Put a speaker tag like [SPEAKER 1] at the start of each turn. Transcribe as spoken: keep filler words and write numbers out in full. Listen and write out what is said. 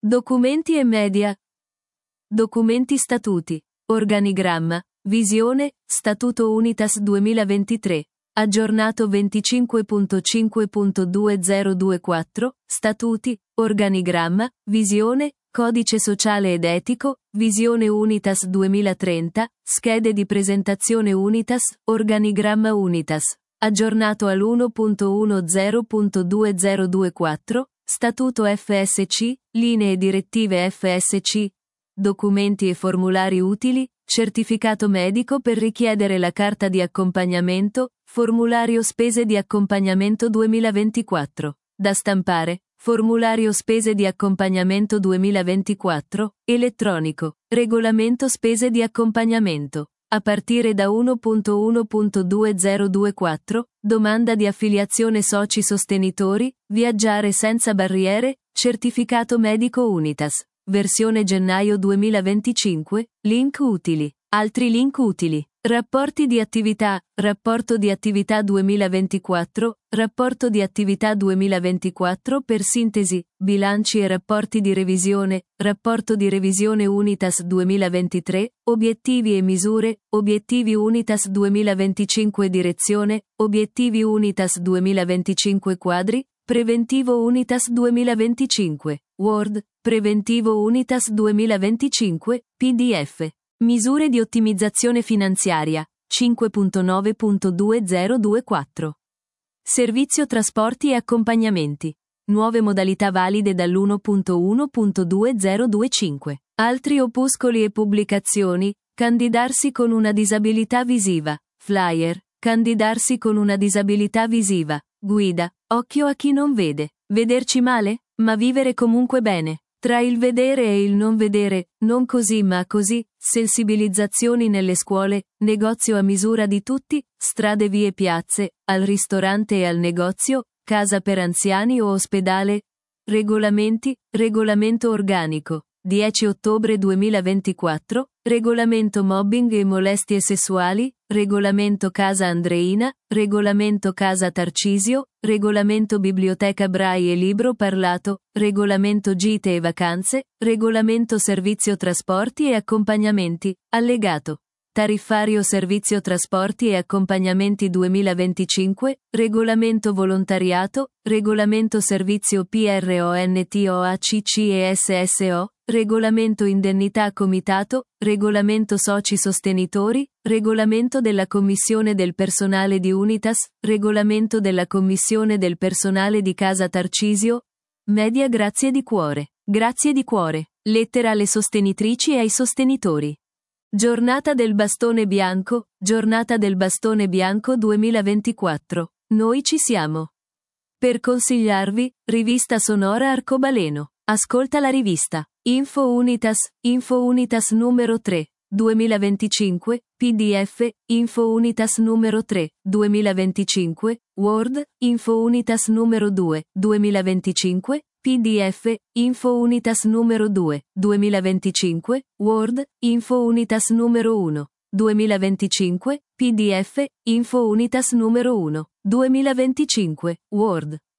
[SPEAKER 1] Documenti e media. Documenti statuti. Organigramma. Visione, Statuto Unitas duemilaventitré. Aggiornato venticinque punto cinque punto duemilaventiquattro, Statuti, Organigramma, Visione, Codice sociale ed etico, Visione Unitas duemilatrenta, Schede di presentazione Unitas, Organigramma Unitas. Aggiornato all'uno punto diciannove punto duemilaventiquattro, Statuto F S C, Linee direttive F S C. Documenti e formulari utili, certificato medico per richiedere la carta di accompagnamento, formulario spese di accompagnamento duemilaventiquattro. Da stampare, formulario spese di accompagnamento duemilaventiquattro, elettronico, regolamento spese di accompagnamento. A partire da uno punto uno punto duemilaventiquattro, domanda di affiliazione soci sostenitori, viaggiare senza barriere, certificato medico Unitas. Versione gennaio duemilaventicinque, link utili. Altri link utili. Rapporti di attività, Rapporto di attività duemilaventiquattro, Rapporto di attività duemilaventiquattro per sintesi, bilanci e rapporti di revisione, Rapporto di revisione Unitas duemilaventitré, Obiettivi e misure, Obiettivi Unitas duemilaventicinque Direzione, Obiettivi Unitas duemilaventicinque Quadri, Preventivo Unitas duemilaventicinque, Word, Preventivo Unitas duemilaventicinque, P D F. Misure di ottimizzazione finanziaria, cinque punto nove punto duemilaventiquattro. Servizio trasporti e accompagnamenti. Nuove modalità valide dall'uno punto uno punto duemilaventicinque. Altri opuscoli e pubblicazioni, candidarsi con una disabilità visiva, flyer, candidarsi con una disabilità visiva, guida, occhio a chi non vede, vederci male, ma vivere comunque bene. Tra il vedere e il non vedere, non così ma così, sensibilizzazioni nelle scuole, negozio a misura di tutti, strade vie piazze, al ristorante e al negozio, casa per anziani o ospedale. Regolamenti, regolamento organico, dieci ottobre duemilaventiquattro, regolamento mobbing e molestie sessuali, regolamento casa Andreina, regolamento casa Tarcisio, regolamento biblioteca Braille e libro parlato, regolamento gite e vacanze, regolamento servizio trasporti e accompagnamenti, allegato. Tariffario servizio trasporti e accompagnamenti duemilaventicinque, regolamento volontariato, regolamento servizio PRONTOACC e S S O, regolamento indennità comitato, regolamento soci sostenitori, regolamento della commissione del personale di Unitas, regolamento della commissione del personale di Casa Tarcisio. Media grazie di cuore. Grazie di cuore. Lettera alle sostenitrici e ai sostenitori. Giornata del bastone bianco, Giornata del bastone bianco duemilaventiquattro. Noi ci siamo. Per consigliarvi, rivista sonora Arcobaleno. Ascolta la rivista. Info Unitas, Info Unitas numero tre, duemilaventicinque, P D F, Info Unitas numero tre, duemilaventicinque, Word, Info Unitas numero due, duemilaventicinque, P D F, Info Unitas numero due, duemilaventicinque, Word, Info Unitas numero uno, duemilaventicinque, P D F, Info Unitas numero uno, duemilaventicinque, Word.